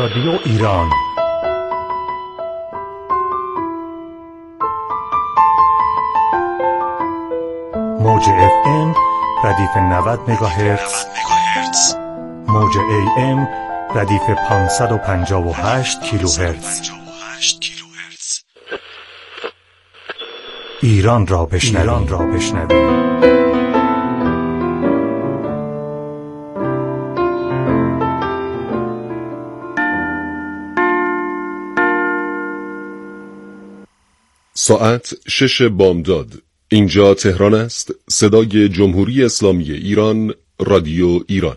رادیو ایران. موج FM ردیف 90 مگاهرتز، موج AM ردیف 558 کیلوهرتز. ایران را بشنوید. ساعت 6 بامداد. اینجا تهران است. صدای جمهوری اسلامی ایران، رادیو ایران.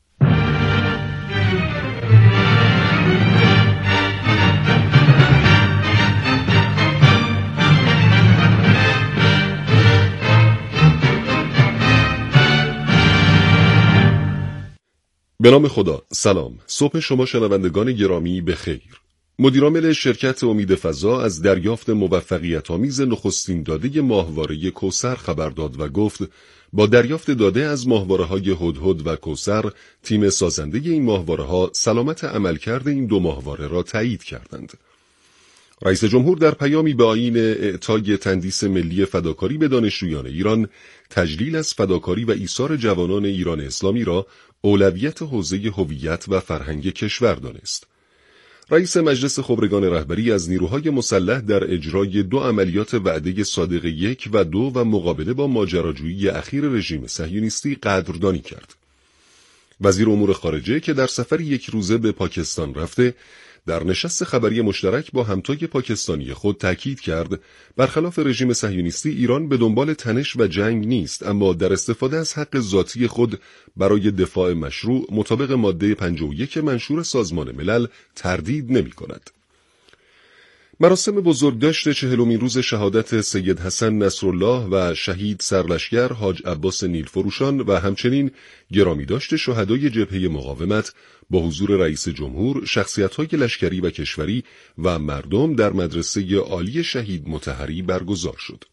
به نام خدا. سلام. صبح شما شنوندگان گرامی بخیر. مدیرعامل شرکت امید فضا از دریافت موفقیت‌آمیز نخستین داده ماهواره کوثر خبر داد و گفت با دریافت داده از ماهواره‌های هدهد و کوثر، تیم سازنده این ماهواره‌ها سلامت عملکرد این دو ماهواره را تایید کردند. رئیس جمهور در پیامی به آیین اعطای تندیس ملی فداکاری به دانشجویان ایران، تجلیل از فداکاری و ایثار جوانان ایران اسلامی را اولویت حوزه هویت و فرهنگ کشور دانست. رئیس مجلس خبرگان رهبری از نیروهای مسلح در اجرای دو عملیات وعده صادق 1 و 2 و مقابله با ماجراجویی اخیر رژیم صهیونیستی قدردانی کرد. وزیر امور خارجه که در سفری یک روزه به پاکستان رفته، در نشست خبری مشترک با همتای پاکستانی خود تاکید کرد برخلاف رژیم صهیونیستی ایران به دنبال تنش و جنگ نیست، اما در استفاده از حق ذاتی خود برای دفاع مشروع مطابق ماده 51 منشور سازمان ملل تردید نمی کند. مراسم بزرگداشت 40مین روز شهادت سید حسن نصرالله و شهید سرلشکر حاج عباس نیلفروشان و همچنین گرامیداشت شهدای جبهه مقاومت با حضور رئیس جمهور، شخصیت‌های لشکری و کشوری و مردم در مدرسه عالی شهید مطهری برگزار شد.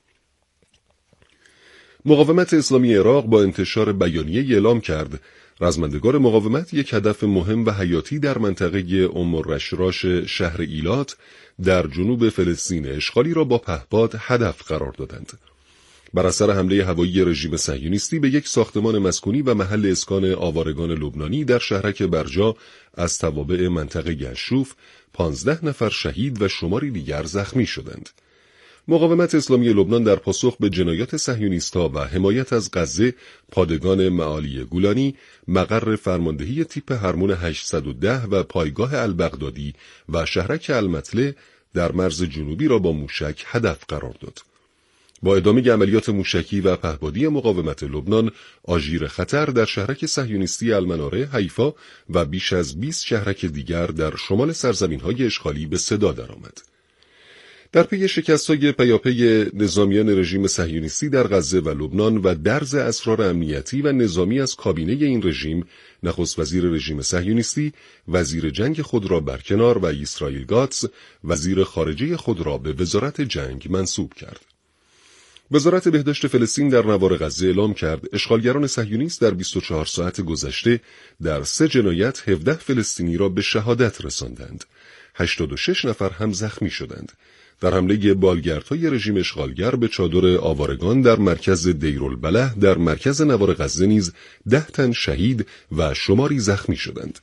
مقاومت اسلامی عراق با انتشار بیانیه اعلام کرد رزمندگان مقاومت یک هدف مهم و حیاتی در منطقه الرشراش شهر ایلات در جنوب فلسطین اشغالی را با پهپاد هدف قرار دادند. بر اثر حمله هوایی رژیم صهیونیستی به یک ساختمان مسکونی و محل اسکان آوارگان لبنانی در شهرک برجا از توابع منطقه یشوف 15 نفر شهید و شماری دیگر زخمی شدند. مقاومت اسلامی لبنان در پاسخ به جنایات صهیونیست‌ها و حمایت از غزه، پادگان معالی گولانی، مقر فرماندهی تیپ هرمون 810 و پایگاه البغدادی و شهرک المطلع در مرز جنوبی را با موشک هدف قرار داد. با ادامه عملیات موشکی و پهپادی مقاومت لبنان، آژیر خطر در شهرک صهیونیستی المناره، حیفا و بیش از 20 شهرک دیگر در شمال سرزمین‌های اشغالی به صدا درآمد. در پی شکست‌های پیاپی نظامیان رژیم صهیونیستی در غزه و لبنان و درز اسرار امنیتی و نظامی از کابینه این رژیم، نخست وزیر رژیم صهیونیستی وزیر جنگ خود را برکنار و اسرائیل گاتس وزیر خارجه خود را به وزارت جنگ منصوب کرد. وزارت بهداشت فلسطین در نوار غزه اعلام کرد اشغالگران صهیونیست در 24 ساعت گذشته در 3 جنایت 17 فلسطینی را به شهادت رساندند. 86 نفر هم زخمی شدند. در حمله بالگردهای رژیم اشغالگر به چادر آوارگان در مرکز دیرالبلح در مرکز نوار غزه نیز 10 تن شهید و شماری زخمی شدند.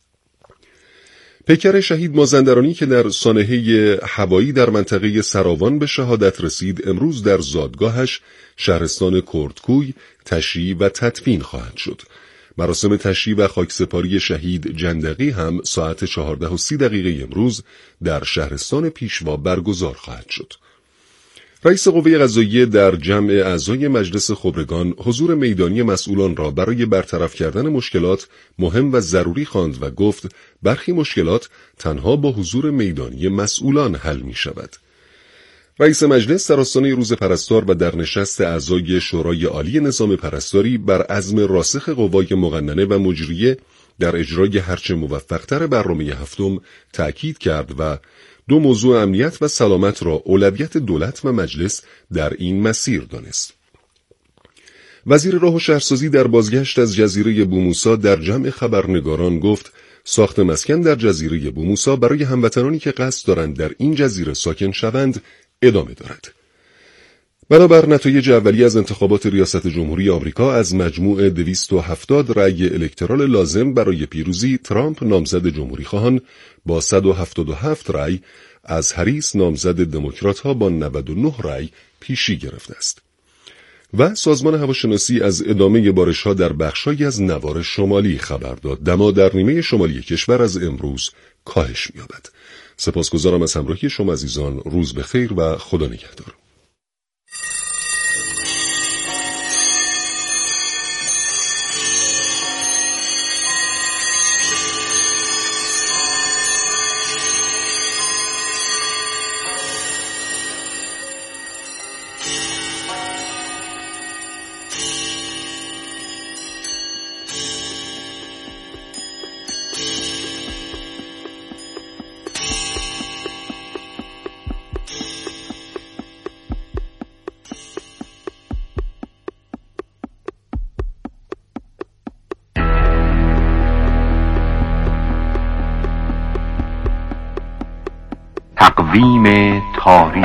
پیکر شهید مازندرانی که در سانحه هوایی در منطقه سراوان به شهادت رسید، امروز در زادگاهش شهرستان کردکوی تشییع و تدفین خواهد شد. مراسم تشییع و خاکسپاری شهید جندقی هم ساعت 14:30 امروز در شهرستان پیشوا برگزار خواهد شد. رئیس قوه قضاییه در جمع اعضای مجلس خبرگان حضور میدانی مسئولان را برای برطرف کردن مشکلات مهم و ضروری خواند و گفت برخی مشکلات تنها با حضور میدانی مسئولان حل می شود. رئیس مجلس در آستانه روز پرستار و در نشست اعضای شورای عالی نظام پرستاری بر عزم راسخ قوای مقننه و مجریه در اجرای هرچه موفق‌تر برنامه هفتم تأکید کرد و دو موضوع امنیت و سلامت را اولویت دولت و مجلس در این مسیر دانست. وزیر راه و شهرسازی در بازگشت از جزیره بوموسا در جمع خبرنگاران گفت ساخت مسکن در جزیره بوموسا برای هموطنانی که قصد دارند در این جزیره ساکن شوند ادامه دارد. بنابر نتایج اولیه از انتخابات ریاست جمهوری آمریکا، از مجموع 270 رأی الکترال لازم برای پیروزی، ترامپ نامزد جمهوری خواهان با 177 رأی از هریس نامزد دموکرات‌ها با 99 رأی پیشی گرفته است. و سازمان هواشناسی از ادامه بارش‌ها در بخش‌هایی از نوار شمالی خبر داد. دما در نیمه شمالی کشور از امروز کاهش می‌یابد. سپاسگزارم از همراهی شما عزیزان. روز بخیر و خدا نگهدار. تقویم تاریخ.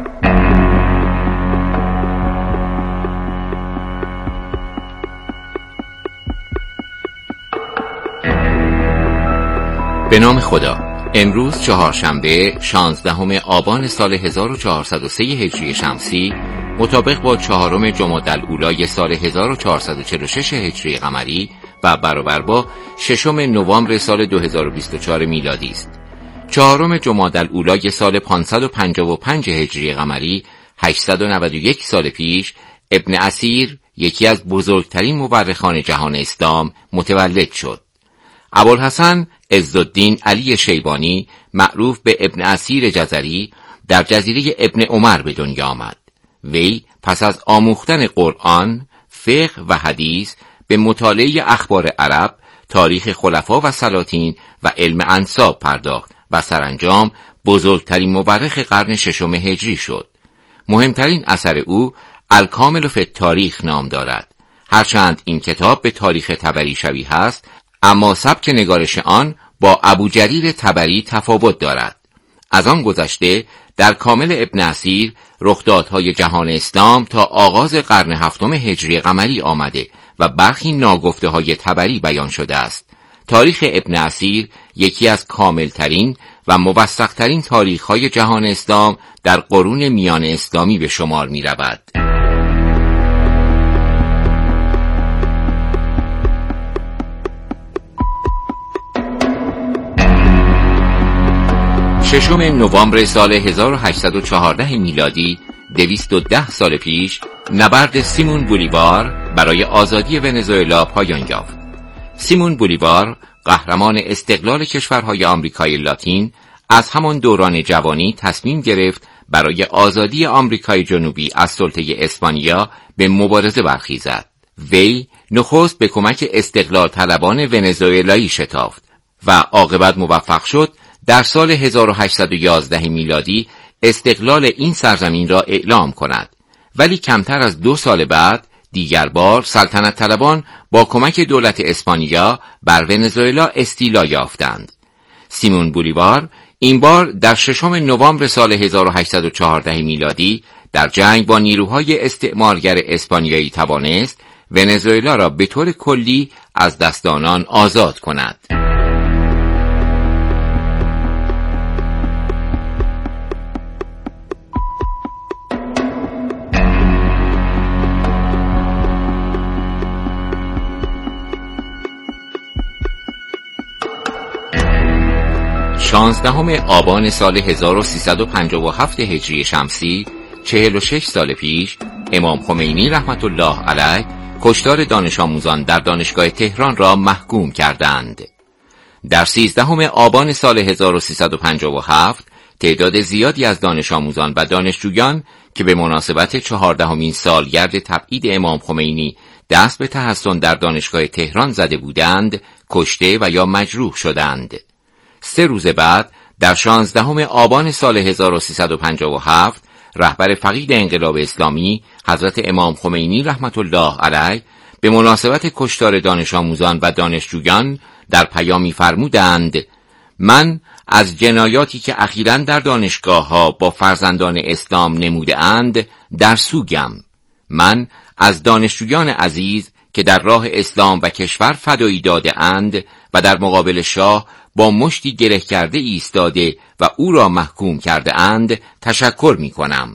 به نام خدا. امروز چهارشنبه 16 آبان سال 1403 هجری شمسی مطابق با 4 جمادی الاولی سال 1446 هجری قمری و برابر با 6 نوامبر سال 2024 میلادی است. 4 جمادی الاولی سال 555 هجری قمری 891 سال پیش ابن اثیر، یکی از بزرگترین مورخان جهان اسلام، متولد شد. ابوالحسن عزالدین علی شیبانی، معروف به ابن اثیر جزری، در جزیره ابن عمر به دنیا آمد. وی پس از آموختن قرآن، فقه و حدیث به مطالعه اخبار عرب، تاریخ خلفا و سلاطین و علم انساب پرداخت و سرانجام بزرگترین مورخ قرن 6 هجری شد. مهمترین اثر او الکامل فی التاریخ نام دارد. هرچند این کتاب به تاریخ طبری شبیه است، اما سبک نگارش آن با ابوجریر طبری تفاوت دارد. از آن گذشته در کامل ابن اثیر رخدادهای جهان اسلام تا آغاز قرن 7 هجری قمری آمده و برخی ناگفته های طبری بیان شده است. تاریخ ابن اثیر یکی از کاملترین و موثقترین تاریخ‌های جهان اسلام در قرون میان اسلامی به شمار می رود. ششم نوامبر سال 1814 میلادی 210 سال پیش نبرد سیمون بولیوار برای آزادی ونزوئلا پایان یافت. سیمون بولیوار، قهرمان استقلال کشورهای آمریکای لاتین، از همان دوران جوانی تصمیم گرفت برای آزادی آمریکای جنوبی از سلطه اسپانیا به مبارزه برخیزد. وی نخست به کمک استقلال طلبان ونزوئلایی شتافت و عاقبت موفق شد در سال 1811 میلادی استقلال این سرزمین را اعلام کند. ولی کمتر از 2 سال بعد دیگر بار سلطنت طلبان با کمک دولت اسپانیا بر ونزوئلا استیلا یافتند. سیمون بولیوار این بار در 6 نوامبر سال 1814 میلادی در جنگ با نیروهای استعمارگر اسپانیایی توانست ونزوئلا را به طور کلی از دست آنان آزاد کند. شانزدهم آبان سال 1357 هجری شمسی 46 سال پیش امام خمینی رحمت الله علیه کشتار دانش آموزان در دانشگاه تهران را محکوم کردند. در 13 آبان سال 1357 تعداد زیادی از دانش آموزان و دانشجویان که به مناسبت 14مین سالگرد تبعید امام خمینی دست به تحصن در دانشگاه تهران زده بودند، کشته و یا مجروح شدند. 3 روز بعد در 16 آبان سال 1357 رهبر فقید انقلاب اسلامی حضرت امام خمینی رحمت الله علیه به مناسبت کشتار دانش آموزان و دانشجویان در پیامی فرمودند: من از جنایاتی که اخیراً در دانشگاه‌ها با فرزندان اسلام نموده اند در سوگم. من از دانشجویان عزیز که در راه اسلام و کشور فدایی داده اند و در مقابل شاه با مشتی گره کرده ایستاده و او را محکوم کرده اند تشکر می کنم.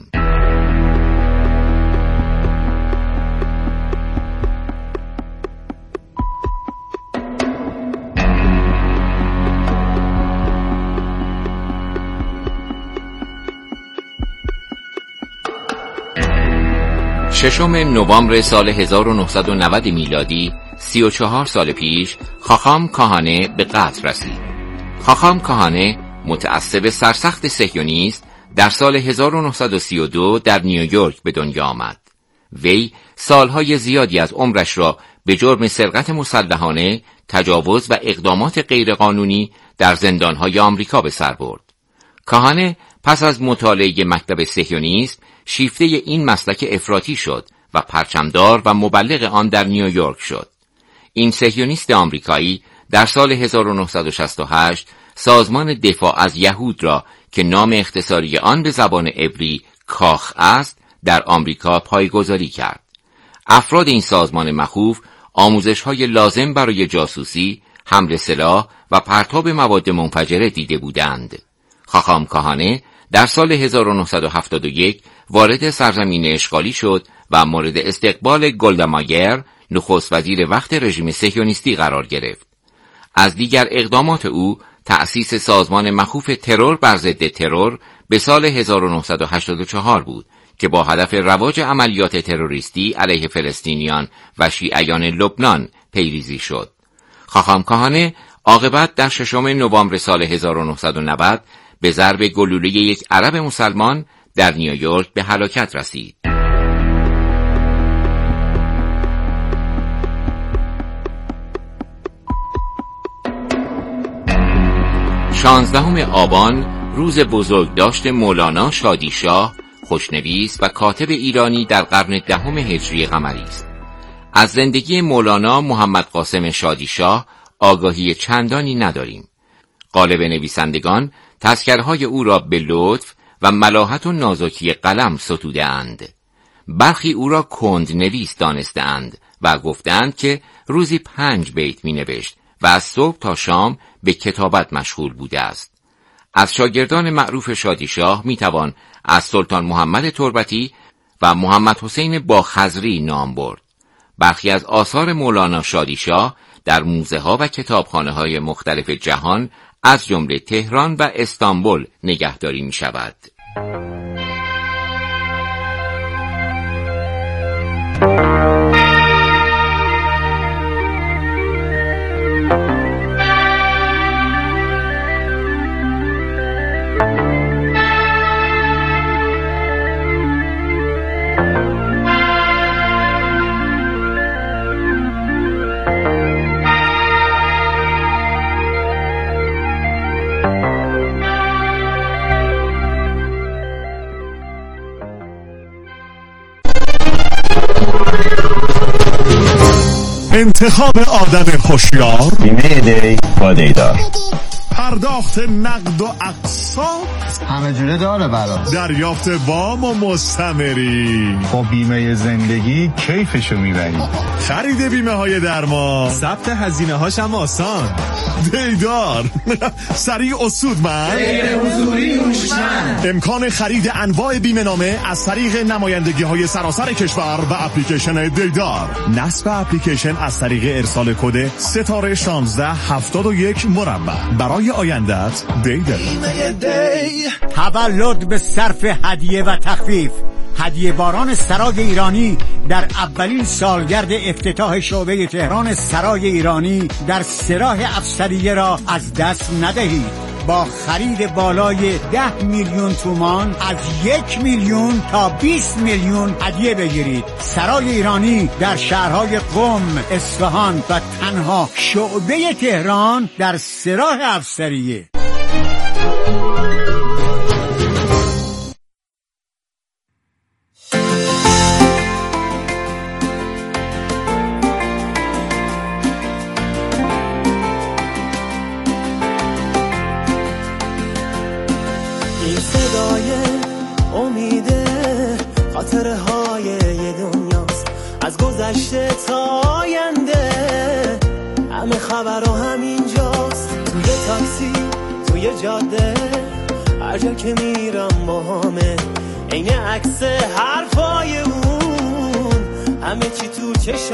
ششم نوامبر سال 1990 میلادی 34 سال پیش خاخام کاهانه به قتل رسید. خاخام کاهانه متعصب سرسخت صهیونیست در سال 1932 در نیویورک به دنیا آمد. وی سالهای زیادی از عمرش را به جرم سرقت مسلحانه، تجاوز و اقدامات غیرقانونی در زندانهای آمریکا به سر برد. کاهانه پس از مطالعه مکتب صهیونیست شیفته این مسلک افراطی شد و پرچمدار و مبلغ آن در نیویورک شد. این صهیونیست آمریکایی در سال 1968 سازمان دفاع از یهود را که نام اختصاری آن به زبان عبری کاخ است در آمریکا پایه‌گذاری کرد. افراد این سازمان مخوف آموزش‌های لازم برای جاسوسی، حمل سلاح و پرتاب مواد منفجره دیده بودند. خاخام کاهانه در سال 1971 وارد سرزمین اشغالی شد و مورد استقبال گلدا مایر، نخست وزیر وقت رژیم صهیونیستی قرار گرفت. از دیگر اقدامات او تأسیس سازمان مخوف ترور بر ضد ترور به سال 1984 بود که با هدف رواج عملیات تروریستی علیه فلسطینیان و شیعیان لبنان پیریزی شد. خاخام کاهانه عاقبت در 6 نوامبر سال 1990 به ضرب گلوله یک عرب مسلمان در نیویورک به هلاکت رسید. 16 آبان روز بزرگداشت مولانا شادی شاه، خوشنویس و کاتب ایرانی در قرن 10 هجری قمری است. از زندگی مولانا محمد قاسم شادی شاه آگاهی چندانی نداریم. غالب نویسندگان تذکرهای او را به لطف و ملاحت و نازکی قلم ستوده اند. برخی او را کندنویس دانسته اند و گفتند که روزی 5 بیت می نوشت و از صبح تا شام به کتابت مشغول بوده است. از شاگردان معروف شادی شاه می توان از سلطان محمد تربتی و محمد حسین باخضری نام برد. برخی از آثار مولانا شادی شاه در موزه ها و کتابخانه های مختلف جهان از جمله تهران و استانبول نگهداری می شود. انتخاب آدم هوشیار، بیمه دی با دیدار، پرداخت نقد و اقساط، همه جوره داره برات، دریافت وام و مستمری، با بیمه زندگی کیفشو میبری، خرید بیمه های درمان، ثبت هزینه هاش هم آسان، دیدار سریع و سودمند، غیر حضوری هوشمند، امکان خرید انواع بیمه نامه از طریق نمایندگی های سراسر کشور و اپلیکیشن دیدار. نصب اپلیکیشن از طریق ارسال کد ستاره 1671 مربع. برای آیندت دیدار. تولد به صرف هدیه و تخفیف. هدیه باران سرای ایرانی در اولین سالگرد افتتاح شعبه تهران سرای ایرانی در سراح افسریه را از دست ندهید. با خرید بالای 10 میلیون تومان از 1 میلیون تا 20 میلیون هدیه بگیرید. سرای ایرانی در شهرهای قم، اصفهان و تنها شعبه تهران در سراح افسریه. خاطره های یه دنیاست، از گذشته تا آینده همه خبرها همینجاست. توی تاکسی، توی جاده، هر جا که میرم با همه عین عکس حرفای اون، همه چی تو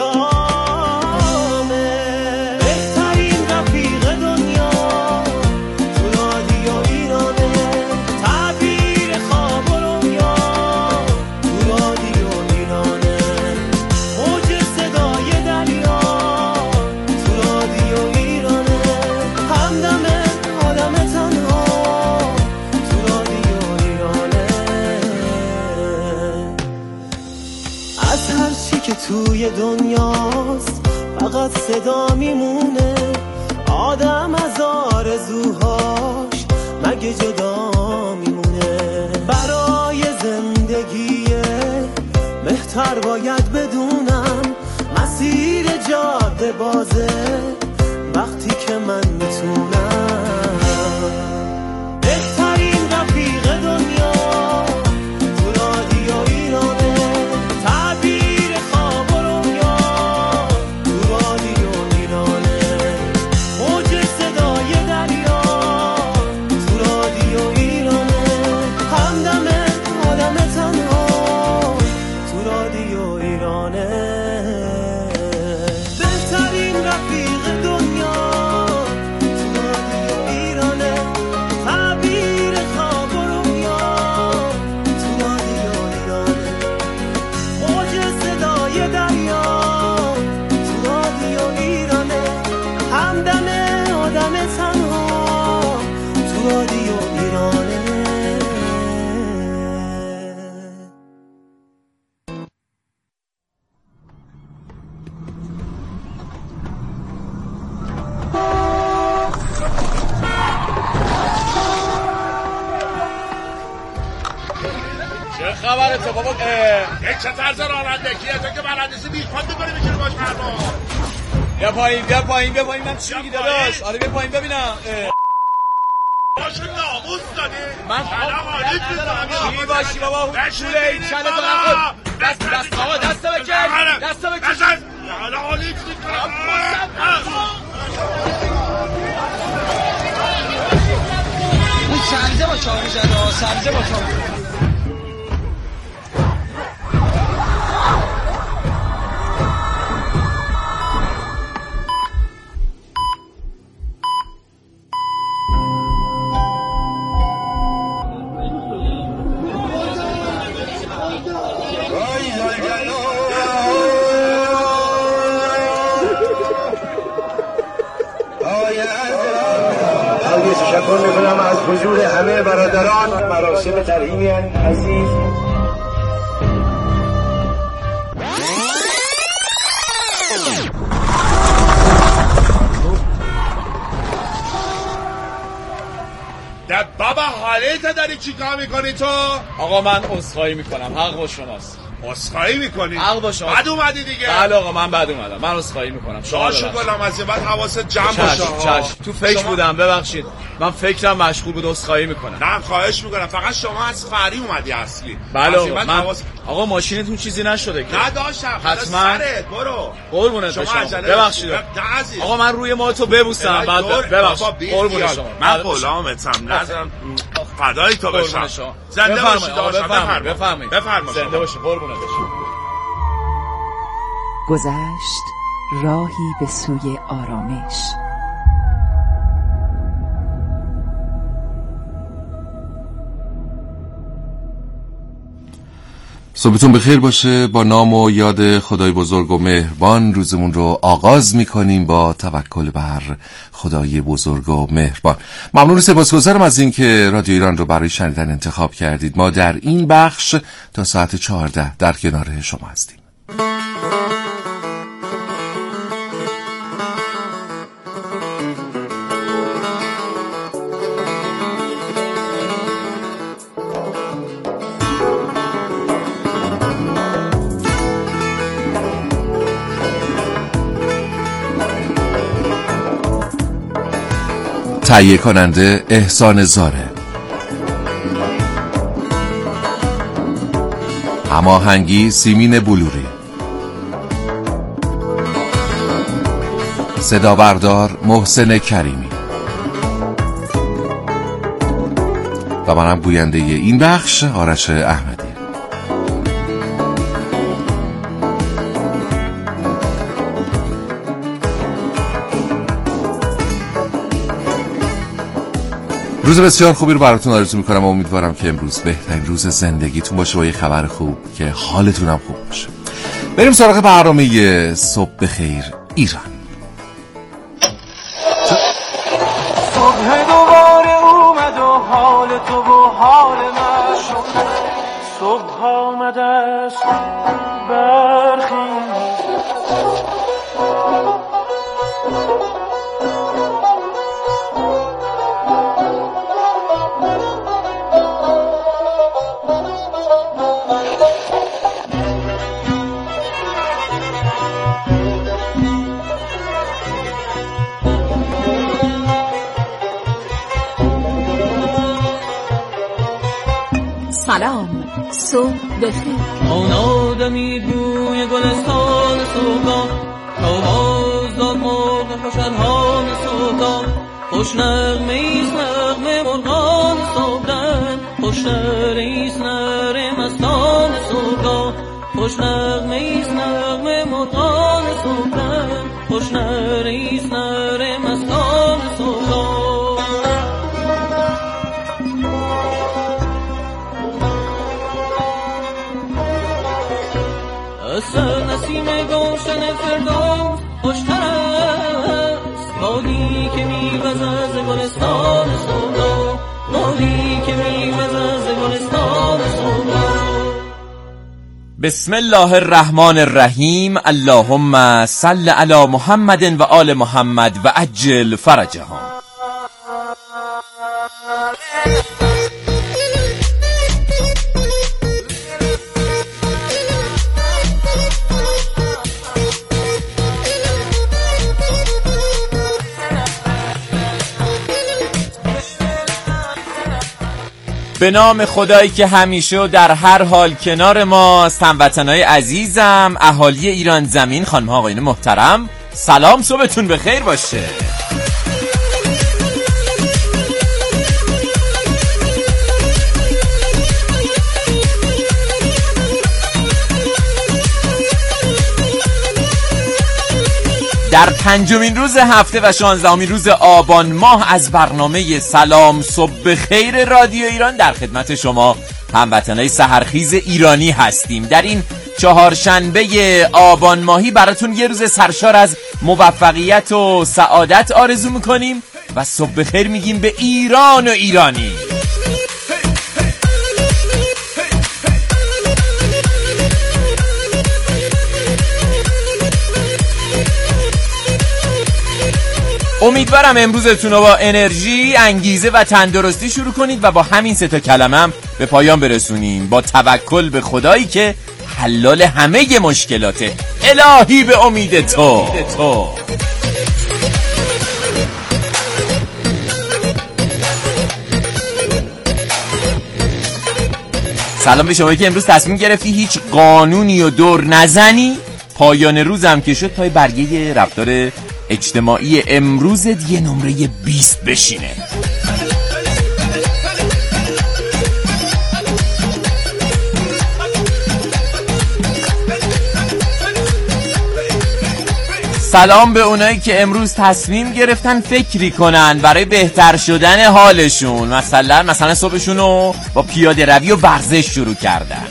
چشامه. بهترین رفیق دنیا تو رادیو ایرانه، تعبیر خواب و رویا تو رادیو ایرانه، موج صدای دریا تو رادیو ایرانه، همدم آدم تنها تو رادیو ایرانه. از هر چی که توی دنیاست فقط صدا میمونه، آدم از آرزوهاش مگه جدا میمونه. برای زندگی بهتر باید بدونم مسیر جاده بازه وقتی که من میتونم. بهترین رفیق دنیا تو رادیو ایرانه، تعبیر خواب و رویا تو رادیو ایرانه، موج صدای دریا تو رادیو ایرانه، همدم آدم تنها تو رادیو ایرانه. بهترین رفیق دنیا تو رادیو ایرانه، تعبیر خواب و رویا تو رادیو ایرانه، موج صدای دریا تو رادیو ایرانه، همدم آدم تنها تو رادیو ایرانه. چه خبرته بابا؟ یک چه طرز رانندگیه تو که برندسی بیخود میکنی میکنی باش فرما. بیا پایین من چی میگی داداش؟ آره بیا پایین ببینم. باشو ناموس دادی من الان حالیت میکنم. چی باشی بابا؟ پوله این چنده تو نخود. دست آقا دست بکن. الان حالیت میکنم. اون سرزه با چاقو زده، سرزه با چاقو. تشکر میکنم از حضور همه برادران مراسم ترحیمی عزیز. بابا حالیت داری چی کار میکنی تو؟ آقا من عذرخواهی میکنم، حق با شماست. عذرخواهی میکنی؟ حق با شما. بعد اومدی دیگه. بله آقا من بعد اومدم، من عذرخواهی میکنم. شاشو گلم از این بعد حواست جمع باشه. چشم تو فکر بودم، ببخشید من فکرم مشغول بود، عذرخواهی میکنم. نه خواهش میکنم، فقط شما از فری اومدی اصلی. بله آقا من آقا ماشینتون چیزی نشده که؟ نداشتم. حتما برو قربونت بشم. ببخشید آقا من روی ماتو ببوسم بعد ببخشید. قربون شما من غلامتم، نظرم فدای تو بشم. زنده باشی داشتم. بفرمایید زنده باشی، قربونت بشم. گذشت راهی به سوی آرامش. صبحتون بخیر باشه. با نام و یاد خدای بزرگ و مهربان روزمون رو آغاز میکنیم با توکل بر خدای بزرگ و مهربان. ممنون و سپاسگزارم از این که رادیو ایران رو برای شنیدن انتخاب کردید. ما در این بخش تا ساعت 14 در کنار شما هستیم. تهیه کننده احسان زاره، هماهنگی سیمین بلوری، صدا بردار محسن کریمی و منم گوینده این بخش آرش احمدی. روز بسیار خوبی رو براتون آرزو میکنم و امیدوارم که امروز بهترین روز زندگیتون باشه با یه خبر خوب که حالتون هم خوب باشه. بریم سراغ برنامه صبح بخیر ایران. صبح دوباره اومد و حال تو و حال من شد. صبح آمد است برخیز سلام صبح بخیر. آن آدمی بوی گلستان صبحگاه آواز داد مرغ خوشحال صبحگاه خوش نغمه ایست نغمه مرغان صبحدم خوش نره ایست نره مستان صبحگاه خوش نغمه ایست نغمه مرغان صبحدم خوش نره ایست نره مستان صبحگاه اصل نسیم گوشن فردوس خوشتر است بادی که میوزد از گلستان صبح بادی که میوزد از گلستان صبح. بسم الله الرحمن الرحیم. اللهم صل علی محمد و آل محمد و عجل فرجهم. به نام خدایی که همیشه و در هر حال کنار ماست. هموطنای عزیزم، اهالی ایران زمین، خانم ها آقایون محترم، سلام، صبحتون بخیر باشه. در 5مین روز هفته و 16مین روز آبان ماه از برنامه سلام صبح خیر رادیو ایران در خدمت شما هموطنای سحرخیز ایرانی هستیم. در این چهارشنبه آبان ماهی براتون یه روز سرشار از موفقیت و سعادت آرزو میکنیم و صبح خیر میگیم به ایران و ایرانی. امیدوارم امروزتون رو با انرژی، انگیزه و تندرستی شروع کنید و با همین 3 کلمه هم به پایان برسونیم، با توکل به خدایی که حلال همه مشکلاته. الهی به امید تو. سلام به شما که امروز تصمیم گرفتی هیچ قانونی و دور نزنی. پایان روزم که شد پای برگه رفتار اجتماعی امروز یه نمره 20 بشینه. سلام به اونایی که امروز تصمیم گرفتن فکری کنن برای بهتر شدن حالشون. مثلا صبحشون رو با پیاده روی و ورزش شروع کردن.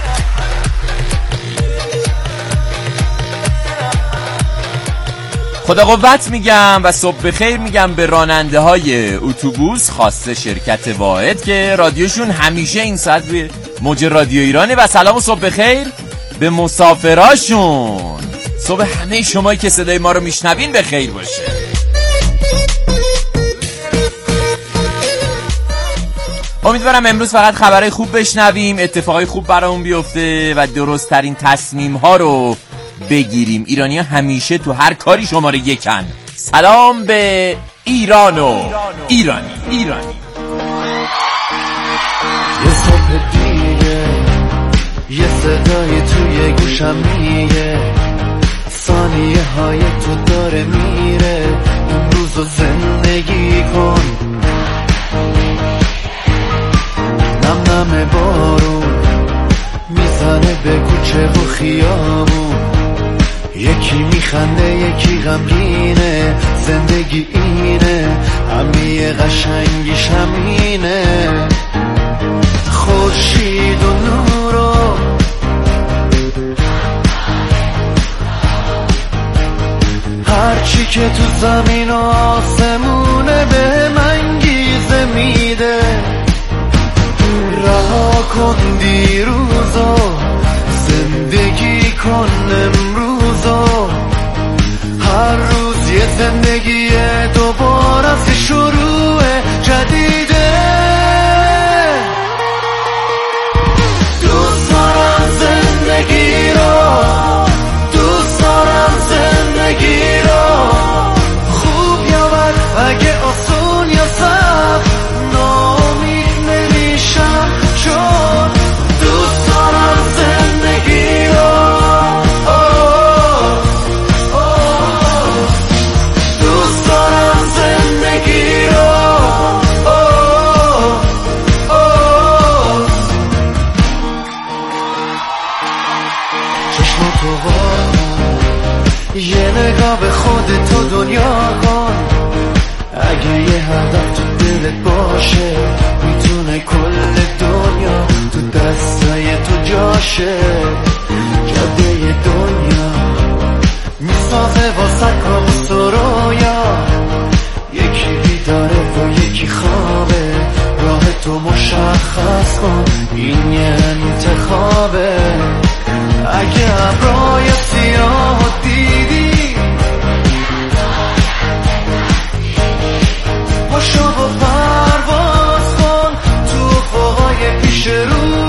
خدا قوت میگم و صبح بخیر میگم به راننده های اتوبوس، خاصه شرکت واحد که رادیوشون همیشه این ساعت به موج رادیو ایرانه، و سلام و صبح بخیر به مسافراشون. صبح همه شمایی که صدای ما رو میشنوین بخیر باشه. امیدوارم امروز فقط خبرهای خوب بشنویم، اتفاقای خوب برامون بیفته و درست ترین تصمیم ها رو بگیریم. ایرانی ها همیشه تو هر کاری شماره 1. سلام به ایران و ایرانی. یه صبح دیگه، یه صدای توی گوشم میگه ثانیه های تو داره میره، امروز رو زندگی کن. نم نم بارون میزنه به کوچه و خیابون، یکی میخنده یکی غمگینه، زندگی اینه همه قشنگیش همینه. خورشید و نورو هرچی که تو زمین و آسمونه به من انگیزه میده. رها کن دیروزو، زندگی کن امروزو، هر روز یه زندگی دوباره از شروع جدیده. دوست دارم زندگی رو، دوست دارم زندگی رو، خوب یا بد اگه آسون یا سخت ناامید نمیشم، چون دوست دارم زندگی رو. دوست دارم زندگی رو. چشم تو یه نگاه به خودت تو دنیا کن، اگه یه هدف تو دلت باشه میتونه کل دنیا تو دستای تو جاشه. جاده دنیا میسازه واسه کابوس و رویا، یکی بیداره و یکی خوابه، راه تو مشخص کن این یه انتخابه. اگه ابرای سیاه دیدی پاشو با پرواز کن تو افقای پیش رو،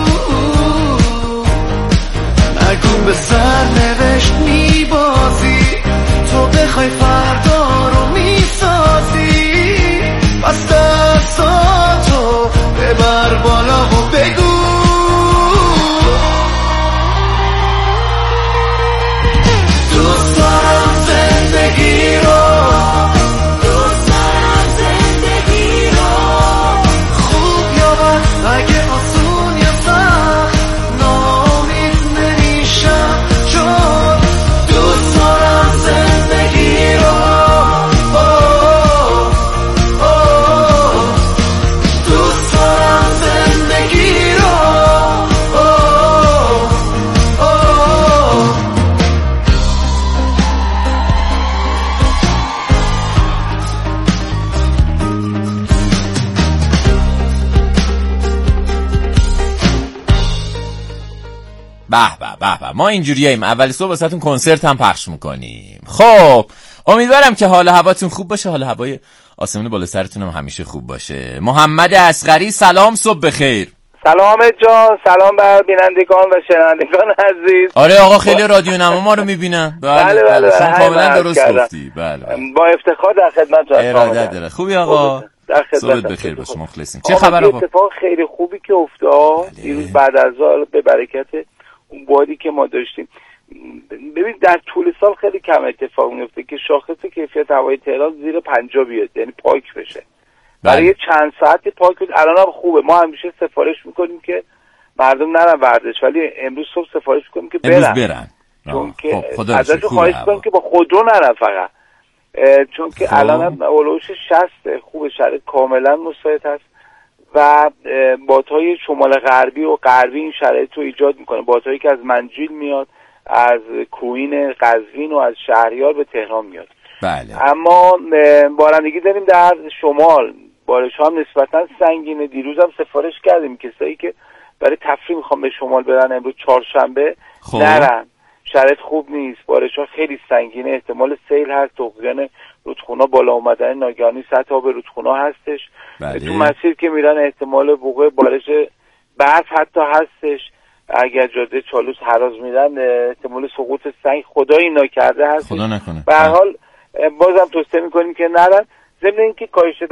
نگو به سرنوشت میبازی، تو بخوای فردا رو میسازی. پس دستاتو ببر بالا و بگو دوست دارم زندگی رو، دوست دارم زندگی رو، خوب یا بد اگه آسون یا سخت ناامید نمیشم، چون دوست دارم زندگی رو. دوست دارم زندگی رو. به ما اینجوریم اول صبح واسهتون کنسرت هم پخش میکنیم. خب امیدوارم که حال هواتون خوب باشه، حال هوای آسمون بالا سرتون هم همیشه خوب باشه. محمد اصغری سلام، صبح بخیر. سلام جان، سلام بر بینندگان و شنوندگان عزیز. آره آقا خیلی رادیو نما ما رو میبینن. بله شما کاملا درست گفتی. بله با افتخار در خدمت ارادت داره. خوبی آقا؟ صبح بخیر باشه، مخلصیم. چه خبر آقا؟ اتفاق خیلی خوبی که افتاد دیروز بعد از ظهر به برکت اون بادی که ما داشتیم. ببین در طول سال خیلی کم اتفاق میفته که شاخص کیفیت هوای تهران زیر 50 بیاد، یعنی پاک بشه. برای چند ساعتی پاک بود. الان هم خوبه. ما همیشه سفارش میکنیم که مردم نرن ورزش، ولی امروز صبح سفارش میکنیم که برن. چون که ازشون خواهش میکنیم که با خودرو نرن فقط، چون که الان هم اولوش 60 خوبه، شرایط کاملا مساعد هست و بادهای شمال غربی و غربی این شرایط رو ایجاد میکنه. بادهایی که از منجیل میاد، از کوین قزوین و از شهریار به تهران میاد. بله. اما بارندگی داریم در شمال، بارش ها هم نسبتا سنگینه. دیروز هم سفارش کردیم کسایی که برای تفریح میخوام به شمال برن امروز چهارشنبه نرن، شرایط خوب نیست، بارش ها خیلی سنگینه، احتمال سیل هست، طغیان رودخونه بالا اومدن ناگهانی سطح آب رودخونه هستش. بله. تو مسیر که میرن احتمال وقوع بارش برف حتی هستش. اگر جاده چالوس هراز میرن احتمال سقوط سنگ خدایی ناکرده هست. خدا نکنه. به هر حال بازم توصیه میکنیم که نرن. ضمن اینکه کاهش